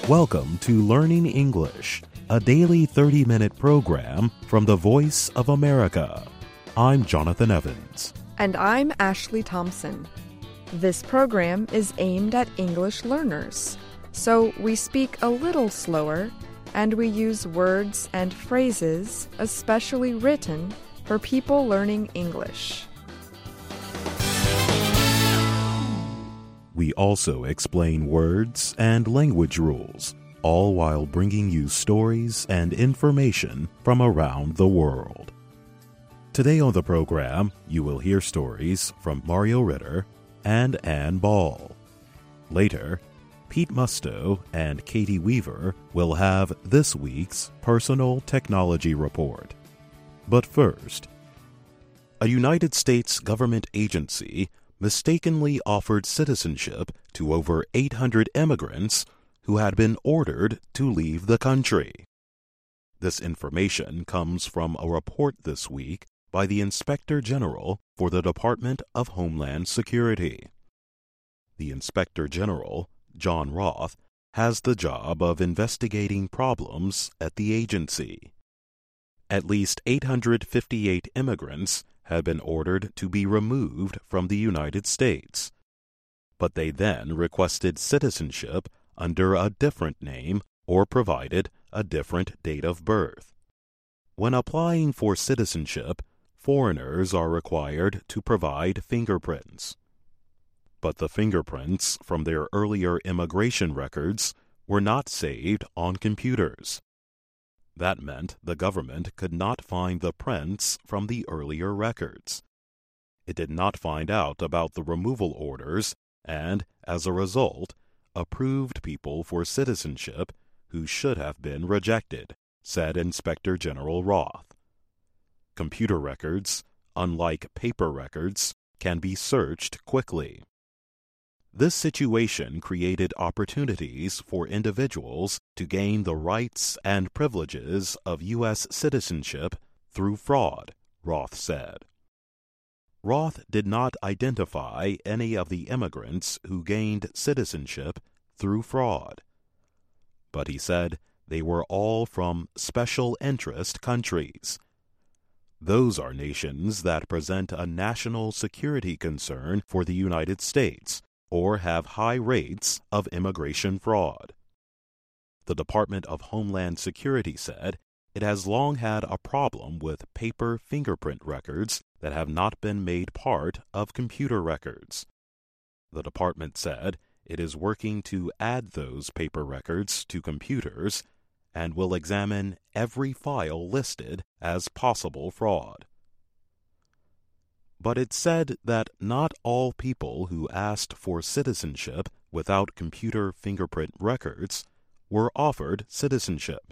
Welcome to Learning English, a daily 30-minute program from the Voice of America. I'm Jonathan Evans. And I'm Ashley Thompson. This program is aimed at English learners, so we speak a little slower and we use words and phrases especially written for people learning English. We also explain words and language rules, all while bringing you stories and information from around the world. Today on the program, you will hear stories from Mario Ritter and Ann Ball. Later, Pete Musto and Katie Weaver will have this week's Personal Technology Report. But first, a United States government agency mistakenly offered citizenship to over 800 immigrants who had been ordered to leave the country. This information comes from a report this week by the Inspector General for the Department of Homeland Security. The Inspector General, John Roth, has the job of investigating problems at the agency. At least 858 immigrants had been ordered to be removed from the United States, but they then requested citizenship under a different name or provided a different date of birth. When applying for citizenship, foreigners are required to provide fingerprints. But the fingerprints from their earlier immigration records were not saved on computers. That meant the government could not find the prints from the earlier records. It did not find out about the removal orders and, as a result, approved people for citizenship who should have been rejected, said Inspector General Roth. Computer records, unlike paper records, can be searched quickly. This situation created opportunities for individuals to gain the rights and privileges of U.S. citizenship through fraud, Roth said. Roth did not identify any of the immigrants who gained citizenship through fraud, but he said they were all from special interest countries. Those are nations that present a national security concern for the United States or have high rates of immigration fraud. The Department of Homeland Security said it has long had a problem with paper fingerprint records that have not been made part of computer records. The department said it is working to add those paper records to computers and will examine every file listed as possible fraud. But it said that not all people who asked for citizenship without computer fingerprint records were offered citizenship.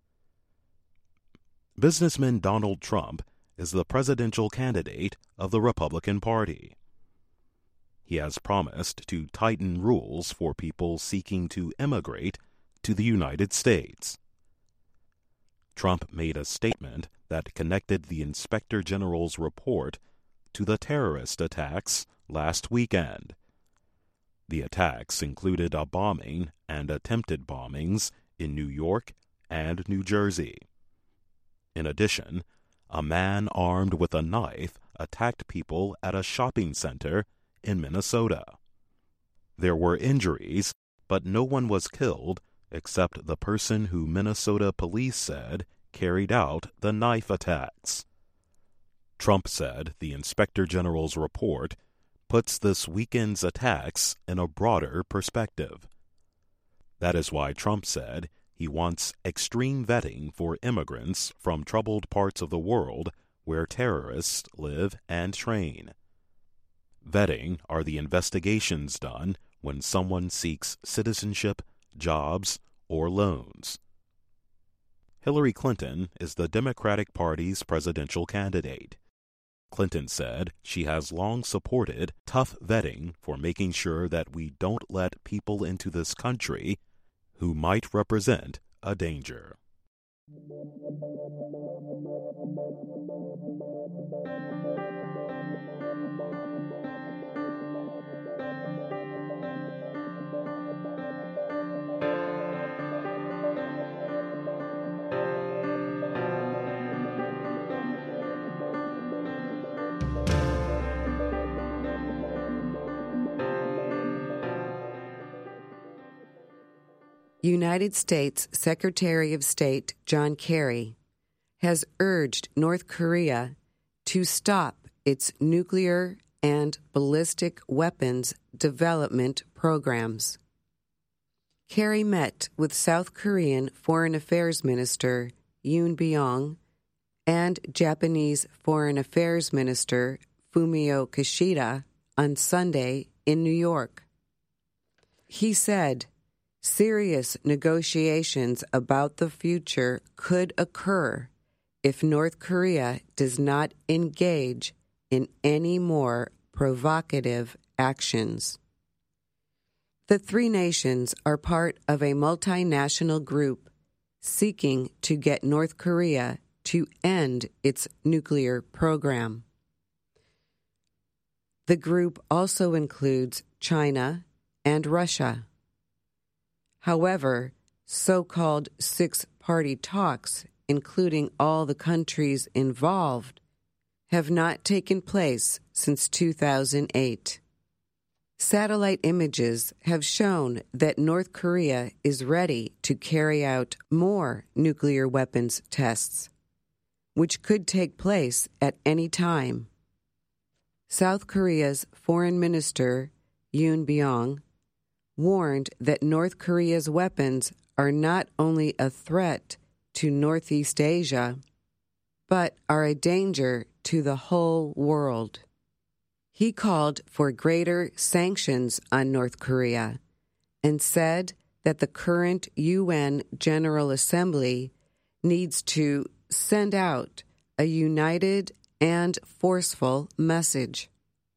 Businessman Donald Trump is the presidential candidate of the Republican Party. He has promised to tighten rules for people seeking to immigrate to the United States. Trump made a statement that connected the Inspector General's report to the terrorist attacks last weekend. The attacks included a bombing and attempted bombings in New York and New Jersey. In addition, a man armed with a knife attacked people at a shopping center in Minnesota. There were injuries, but no one was killed except the person who Minnesota police said carried out the knife attacks. Trump said the Inspector General's report puts this weekend's attacks in a broader perspective. That is why Trump said he wants extreme vetting for immigrants from troubled parts of the world where terrorists live and train. Vetting are the investigations done when someone seeks citizenship, jobs, or loans. Hillary Clinton is the Democratic Party's presidential candidate. Clinton said she has long supported tough vetting for making sure that we don't let people into this country who might represent a danger. United States Secretary of State John Kerry has urged North Korea to stop its nuclear and ballistic weapons development programs. Kerry met with South Korean Foreign Affairs Minister Yoon Byung and Japanese Foreign Affairs Minister Fumio Kishida on Sunday in New York. He said, serious negotiations about the future could occur if North Korea does not engage in any more provocative actions. The three nations are part of a multinational group seeking to get North Korea to end its nuclear program. The group also includes China and Russia. However, so-called six-party talks, including all the countries involved, have not taken place since 2008. Satellite images have shown that North Korea is ready to carry out more nuclear weapons tests, which could take place at any time. South Korea's Foreign Minister, Yoon Byung, warned that North Korea's weapons are not only a threat to Northeast Asia, but are a danger to the whole world. He called for greater sanctions on North Korea and said that the current UN General Assembly needs to send out a united and forceful message.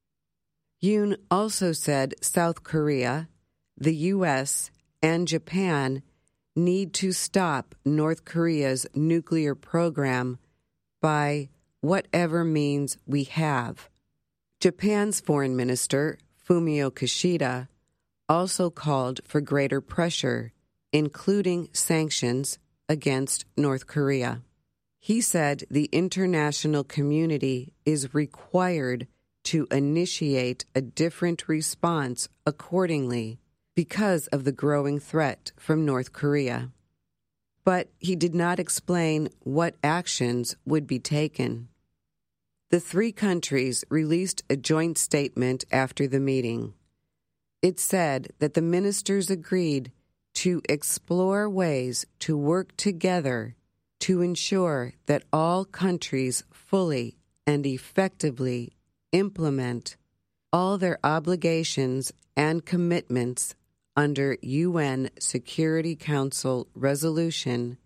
Yoon also said South Korea, the U.S., and Japan need to stop North Korea's nuclear program by whatever means we have. Japan's Foreign Minister, Fumio Kishida, also called for greater pressure, including sanctions against North Korea. He said the international community is required to initiate a different response accordingly because of the growing threat from North Korea. But he did not explain what actions would be taken. The three countries released a joint statement after the meeting. It said that the ministers agreed to explore ways to work together to ensure that all countries fully and effectively implement all their obligations and commitments under UN Security Council Resolution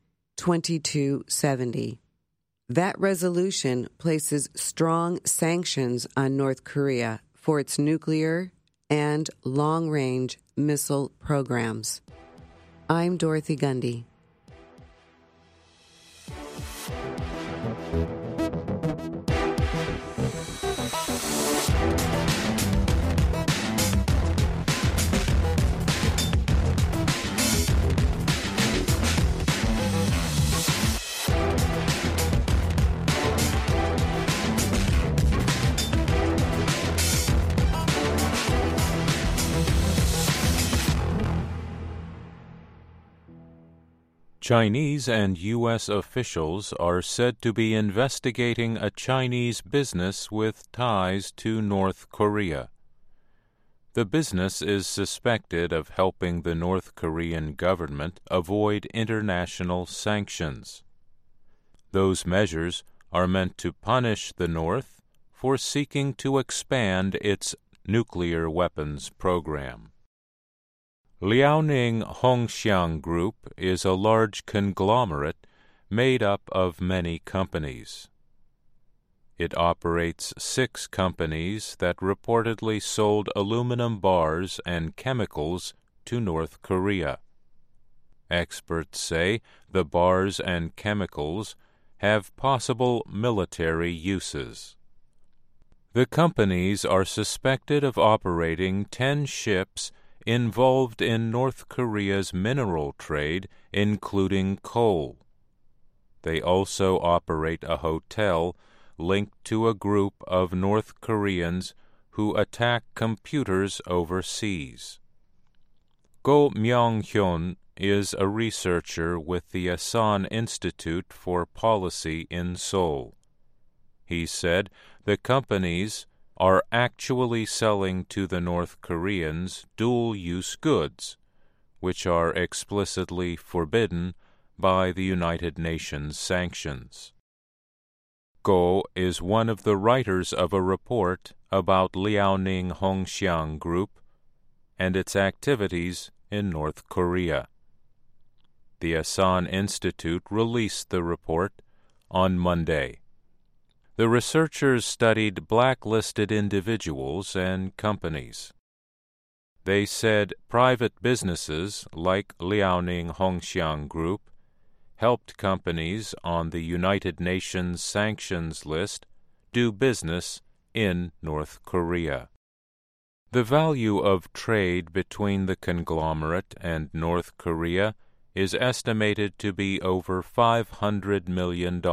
2270. That resolution places strong sanctions on North Korea for its nuclear and long-range missile programs. I'm Dorothy Gundy. Chinese and U.S. officials are said to be investigating a Chinese business with ties to North Korea. The business is suspected of helping the North Korean government avoid international sanctions. Those measures are meant to punish the North for seeking to expand its nuclear weapons program. Liaoning Hongxiang Group is a large conglomerate made up of many companies. It operates 6 companies that reportedly sold aluminum bars and chemicals to North Korea. Experts say the bars and chemicals have possible military uses. The companies are suspected of operating 10 ships involved in North Korea's mineral trade, including coal. They also operate a hotel linked to a group of North Koreans who attack computers overseas. Go Myung-hyun, is a researcher with the Asan Institute for Policy in Seoul. He said the companies are actually selling to the North Koreans dual-use goods, which are explicitly forbidden by the United Nations sanctions. Go is one of the writers of a report about Liaoning Hongxiang Group and its activities in North Korea. The Asan Institute released the report on Monday. The researchers studied blacklisted individuals and companies. They said private businesses like Liaoning Hongxiang Group helped companies on the United Nations sanctions list do business in North Korea. The value of trade between the conglomerate and North Korea is estimated to be over $500 million.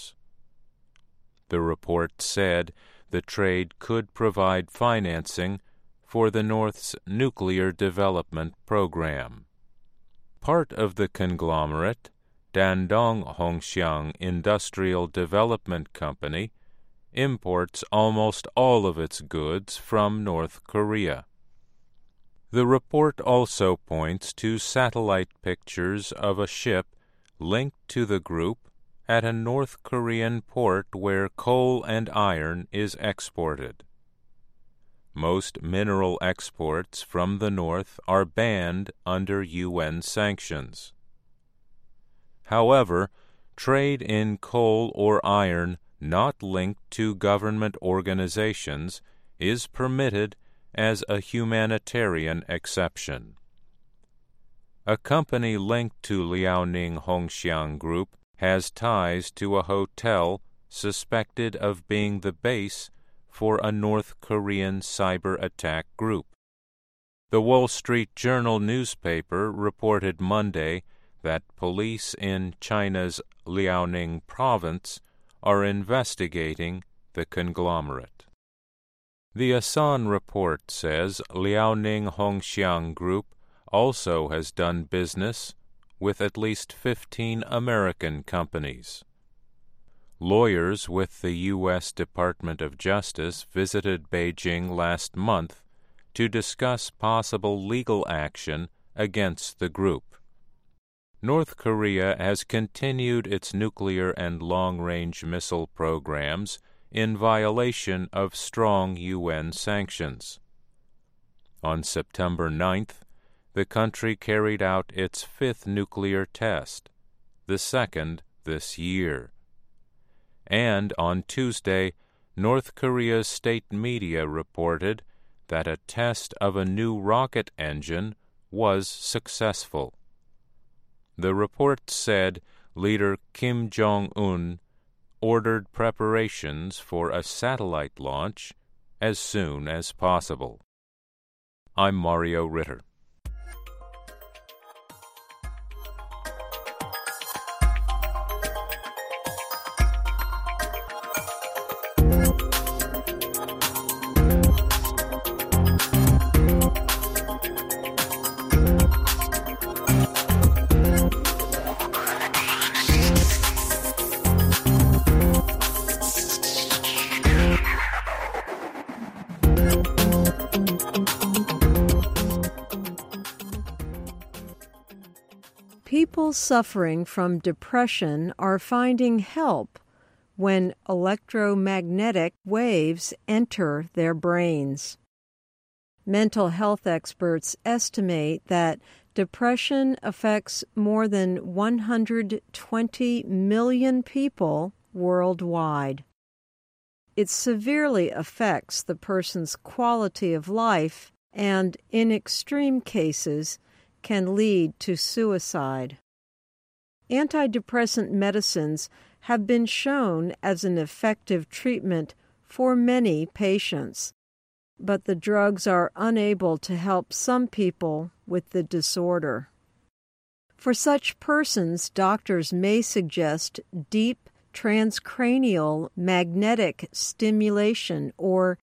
The report said the trade could provide financing for the North's nuclear development program. Part of the conglomerate, Dandong Hongxiang Industrial Development Company, imports almost all of its goods from North Korea. The report also points to satellite pictures of a ship linked to the group at a North Korean port where coal and iron is exported. Most mineral exports from the North are banned under UN sanctions. However, trade in coal or iron not linked to government organizations is permitted as a humanitarian exception. A company linked to Liaoning Hongxiang Group has ties to a hotel suspected of being the base for a North Korean cyber attack group. The Wall Street Journal newspaper reported Monday that police in China's Liaoning province are investigating the conglomerate. The Asan report says Liaoning Hongxiang Group also has done business with at least 15 American companies. Lawyers with the U.S. Department of Justice visited Beijing last month to discuss possible legal action against the group. North Korea has continued its nuclear and long-range missile programs in violation of strong UN sanctions. On September 9th, the country carried out its fifth nuclear test, the second this year. And on Tuesday, North Korea's state media reported that a test of a new rocket engine was successful. The report said leader Kim Jong-un ordered preparations for a satellite launch as soon as possible. I'm Mario Ritter. People suffering from depression are finding help when electromagnetic waves enter their brains. Mental health experts estimate that depression affects more than 120 million people worldwide. It severely affects the person's quality of life and, in extreme cases, can lead to suicide. Antidepressant medicines have been shown as an effective treatment for many patients, but the drugs are unable to help some people with the disorder. For such persons, doctors may suggest deep transcranial magnetic stimulation, or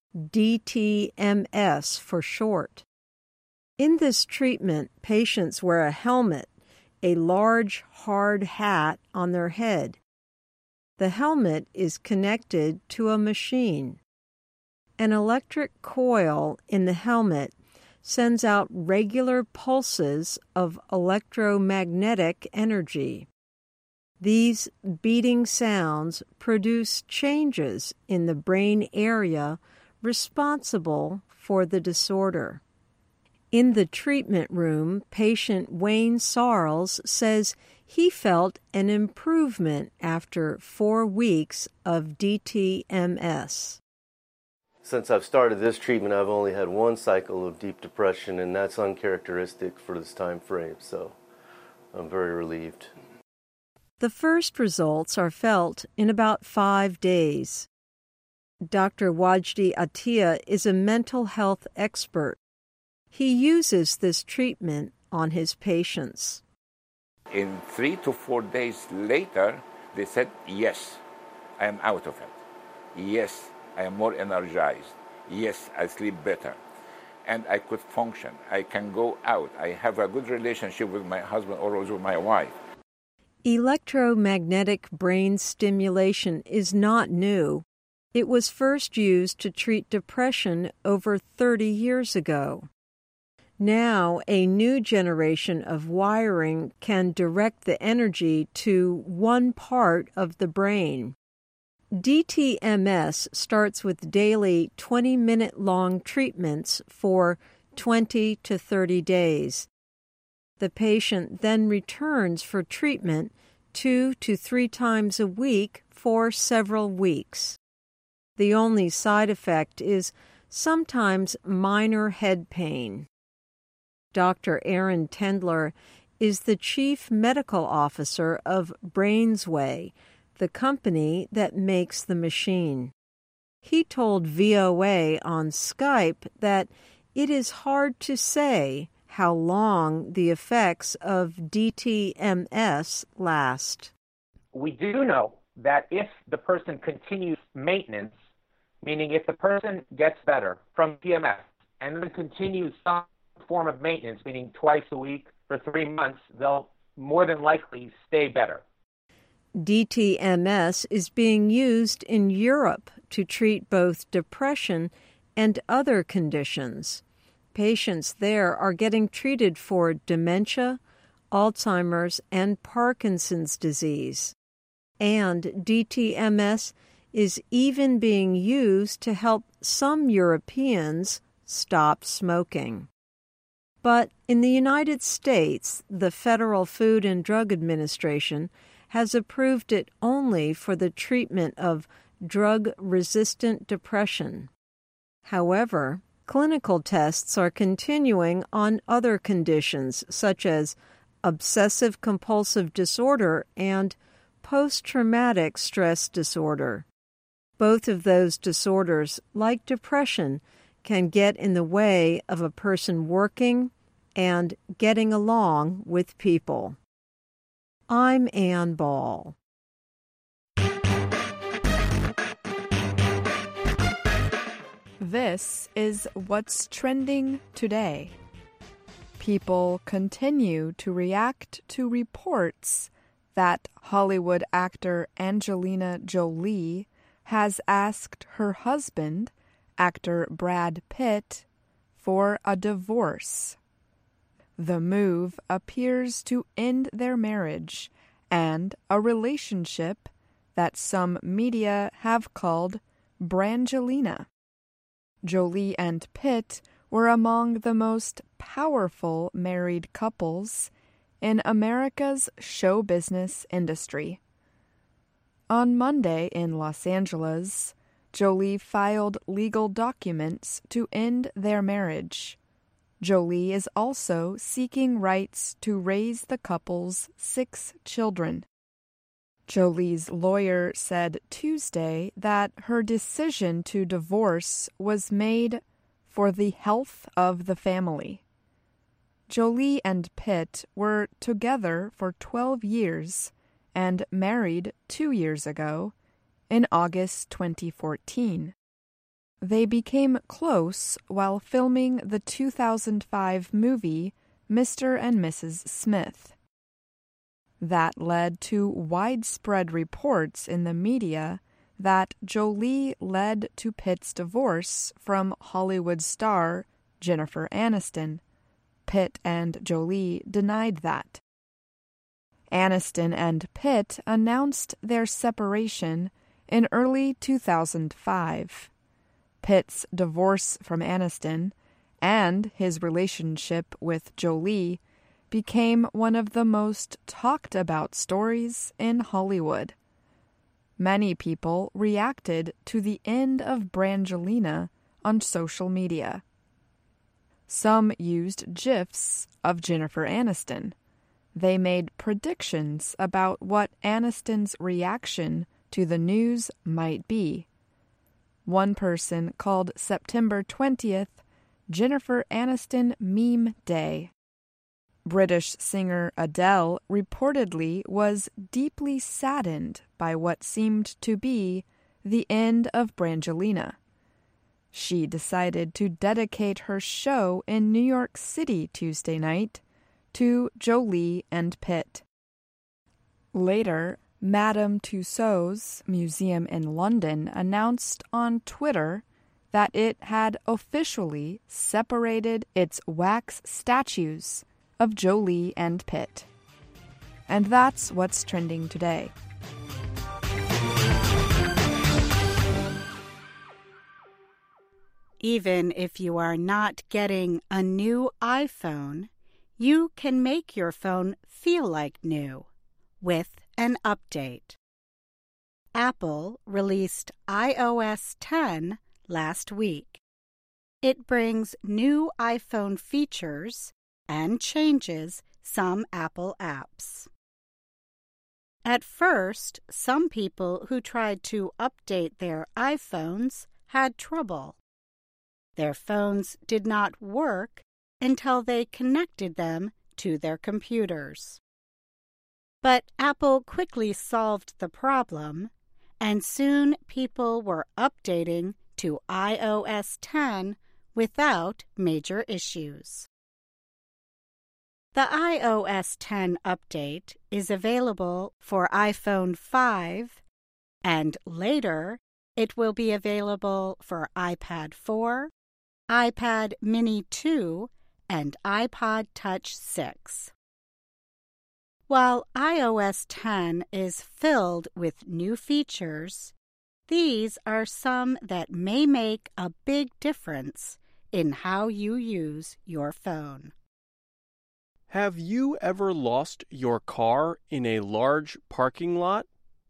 DTMS for short. In this treatment, patients wear a helmet a large, hard hat on their head. The helmet is connected to a machine. An electric coil in the helmet sends out regular pulses of electromagnetic energy. These beating sounds produce changes in the brain area responsible for the disorder. In the treatment room, patient Wayne Sarles says he felt an improvement after 4 weeks of DTMS. Since I've started this treatment, I've only had 1 cycle of deep depression, and that's uncharacteristic for this time frame, so I'm very relieved. The first results are felt in about 5 days. Dr. Wajdi Attia is a mental health expert. He uses this treatment on his patients. In 3 to 4 days later, they said, yes, I am out of it. Yes, I am more energized. Yes, I sleep better. And I could function. I can go out. I have a good relationship with my husband or with my wife. Electromagnetic brain stimulation is not new. It was first used to treat depression over 30 years ago. Now, a new generation of wiring can direct the energy to one part of the brain. DTMS starts with daily 20-minute-long treatments for 20 to 30 days. The patient then returns for treatment 2 to 3 times a week for several weeks. The only side effect is sometimes minor head pain. Dr. Aaron Tendler is the Chief Medical Officer of Brainsway, the company that makes the machine. He told VOA on Skype that it is hard to say how long the effects of DTMS last. We do know that if the person continues maintenance, meaning if the person gets better from TMS and then continues some form of maintenance, meaning twice a week for 3 months, they'll more than likely stay better. DTMS is being used in Europe to treat both depression and other conditions. Patients there are getting treated for dementia, Alzheimer's, and Parkinson's disease. And DTMS is even being used to help some Europeans stop smoking. But in the United States, the Federal Food and Drug Administration has approved it only for the treatment of drug-resistant depression. However, clinical tests are continuing on other conditions such as obsessive-compulsive disorder and post-traumatic stress disorder. Both of those disorders, like depression, can get in the way of a person working and getting along with people. I'm Ann Ball. This is what's trending today. People continue to react to reports that Hollywood actor Angelina Jolie has asked her husband, actor Brad Pitt, for a divorce. The move appears to end their marriage and a relationship that some media have called Brangelina. Jolie and Pitt were among the most powerful married couples in America's show business industry. On Monday in Los Angeles, Jolie filed legal documents to end their marriage. Jolie is also seeking rights to raise the couple's 6 children. Jolie's lawyer said Tuesday that her decision to divorce was made for the health of the family. Jolie and Pitt were together for 12 years and married 2 years ago, in August 2014. They became close while filming the 2005 movie Mr. and Mrs. Smith. That led to widespread reports in the media that Jolie led to Pitt's divorce from Hollywood star Jennifer Aniston. Pitt and Jolie denied that. Aniston and Pitt announced their separation in early 2005. Pitt's divorce from Aniston and his relationship with Jolie became one of the most talked about stories in Hollywood. Many people reacted to the end of Brangelina on social media. Some used GIFs of Jennifer Aniston. They made predictions about what Aniston's reaction to the news might be. One person called September 20th Jennifer Aniston Meme Day. British singer Adele reportedly was deeply saddened by what seemed to be the end of Brangelina. She decided to dedicate her show in New York City Tuesday night to Jolie and Pitt. Later, Madame Tussauds Museum in London announced on Twitter that it had officially separated its wax statues of Jolie and Pitt. And that's what's trending today. Even if you are not getting a new iPhone, you can make your phone feel like new with an update. Apple released iOS 10 last week. It brings new iPhone features and changes some Apple apps. At first, some people who tried to update their iPhones had trouble. Their phones did not work until they connected them to their computers. But Apple quickly solved the problem, and soon people were updating to iOS 10 without major issues. The iOS 10 update is available for iPhone 5, and later it will be available for iPad 4, iPad Mini 2, and iPod Touch 6. While iOS 10 is filled with new features, these are some that may make a big difference in how you use your phone. Have you ever lost your car in a large parking lot?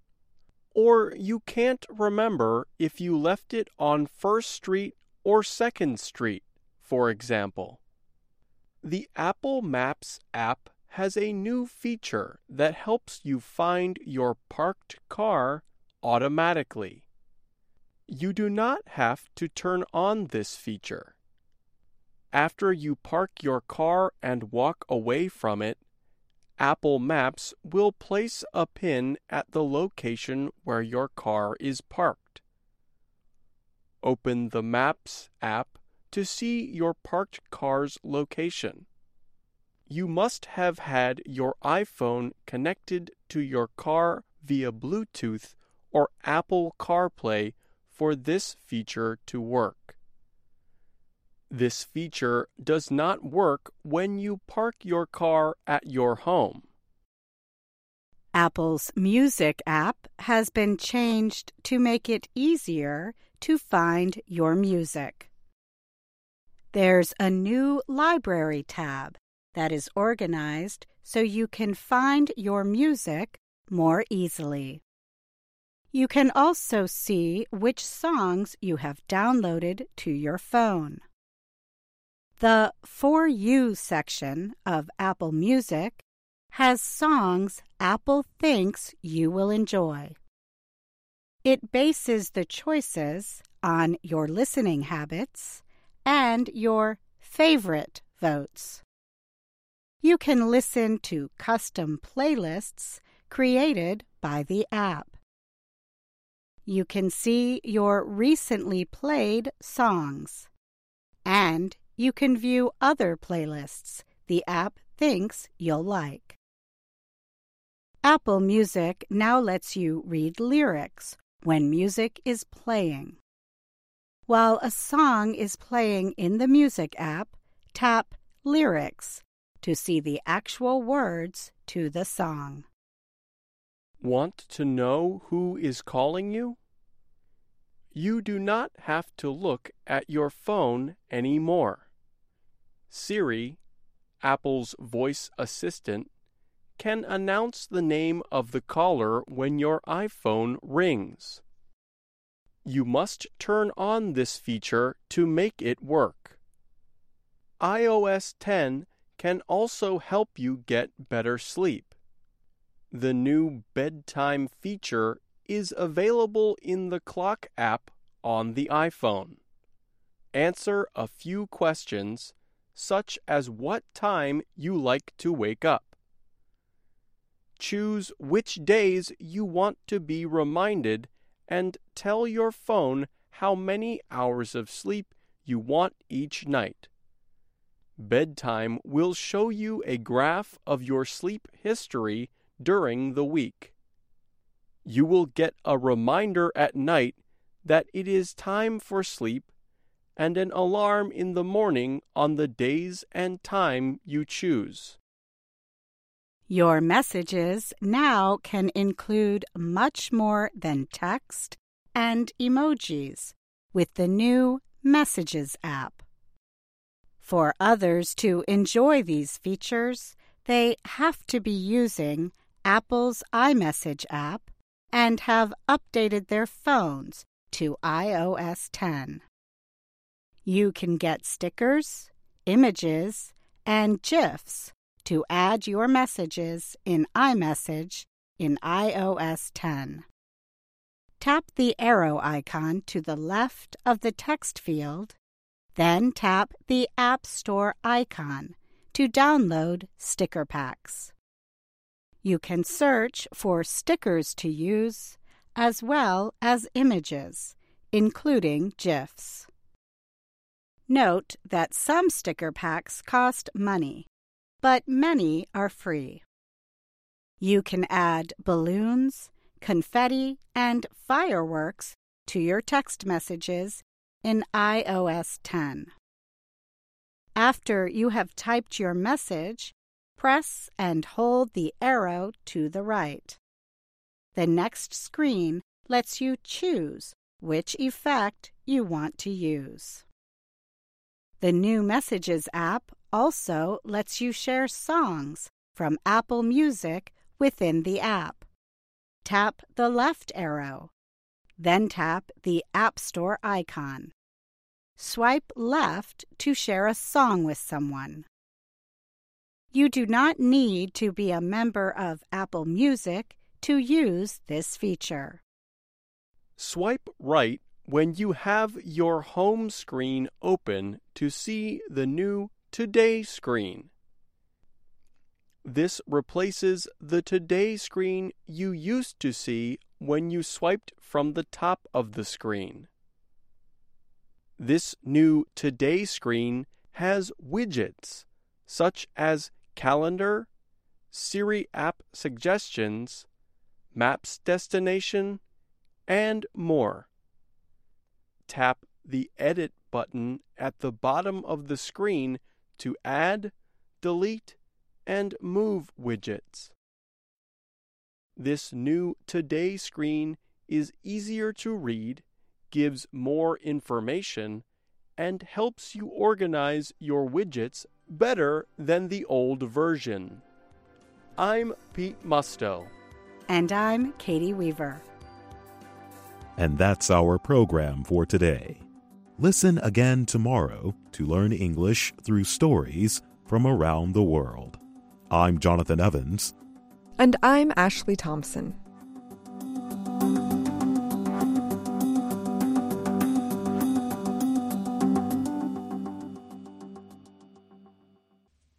Or you can't remember if you left it on 1st Street or 2nd Street, for example. The Apple Maps app has a new feature that helps you find your parked car automatically. You do not have to turn on this feature. After you park your car and walk away from it, Apple Maps will place a pin at the location where your car is parked. Open the Maps app to see your parked car's location. You must have had your iPhone connected to your car via Bluetooth or Apple CarPlay for this feature to work. This feature does not work when you park your car at your home. Apple's Music app has been changed to make it easier to find your music. There's a new Library tab that is organized so you can find your music more easily. You can also see which songs you have downloaded to your phone. The For You section of Apple Music has songs Apple thinks you will enjoy. It bases the choices on your listening habits and your favorite votes. You can listen to custom playlists created by the app. You can see your recently played songs, and you can view other playlists the app thinks you'll like. Apple Music now lets you read lyrics when music is playing. While a song is playing in the Music app, tap Lyrics to see the actual words to the song. Want to know who is calling you? You do not have to look at your phone anymore. Siri, Apple's voice assistant, can announce the name of the caller when your iPhone rings. You must turn on this feature to make it work. iOS 10 can also help you get better sleep. The new bedtime feature is available in the Clock app on the iPhone. Answer a few questions, such as what time you like to wake up. Choose which days you want to be reminded and tell your phone how many hours of sleep you want each night. Bedtime will show you a graph of your sleep history during the week. You will get a reminder at night that it is time for sleep and an alarm in the morning on the days and time you choose. Your messages now can include much more than text and emojis with the new Messages app. For others to enjoy these features, they have to be using Apple's iMessage app and have updated their phones to iOS 10. You can get stickers, images, and GIFs to add your messages in iMessage in iOS 10. Tap the arrow icon to the left of the text field, then tap the App Store icon to download sticker packs. You can search for stickers to use as well as images, including GIFs. Note that some sticker packs cost money, but many are free. You can add balloons, confetti, and fireworks to your text messages in iOS 10. After you have typed your message, press and hold the arrow to the right. The next screen lets you choose which effect you want to use. The new Messages app also lets you share songs from Apple Music within the app. Tap the left arrow, then tap the App Store icon. Swipe left to share a song with someone. You do not need to be a member of Apple Music to use this feature. Swipe right when you have your home screen open to see the new Today screen. This replaces the Today screen you used to see when you swiped from the top of the screen. This new Today screen has widgets such as Calendar, Siri app suggestions, Maps destination, and more. Tap the Edit button at the bottom of the screen to add, delete, and move widgets. This new Today screen is easier to read, gives more information, and helps you organize your widgets better than the old version. I'm Pete Musto. And I'm Katie Weaver. And that's our program for today. Listen again tomorrow to learn English through stories from around the world. I'm Jonathan Evans. And I'm Ashley Thompson.